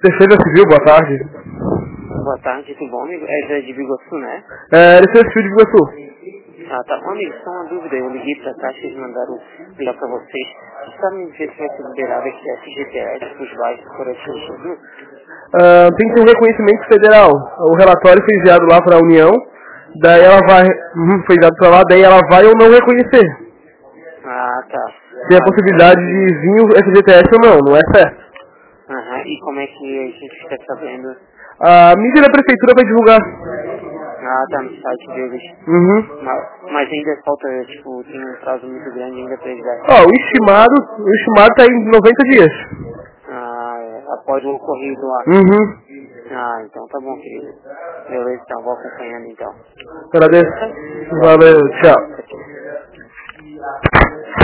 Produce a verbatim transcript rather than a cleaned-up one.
Defesa Civil, boa tarde. Boa tarde, tudo bom, amigo? É de Biguaçu, né? É, Defesa Civil de Biguaçu. Ah, tá. Ô, amigo, só uma dúvida. Eu liguei pra cá, vocês mandaram ligar pra vocês. Vocês sabem dizer se vai ser liberado aqui a F G T S pros bairros por aqui no Brasil? Ah, tem que ter um reconhecimento federal. O relatório foi enviado lá para a União, daí ela vai... Uhum, foi enviado para lá, daí ela vai ou não reconhecer. Ah, tá. Tem a Ah, possibilidade de vir o F G T S ou não, não é certo. aham. E como é que a gente fica sabendo? A mídia da prefeitura vai divulgar. Ah, tá no site deles. Uhum. Mas, mas ainda falta, tipo, tem um prazo muito grande ainda pra eles darem. Ó, o estimado, o estimado tá em noventa dias. Ah, é, após o ocorrido lá. Uhum. Ah, então tá bom, querido. Beleza, então, vou acompanhando então. Agradeço. Valeu. Valeu, tchau. Tchau.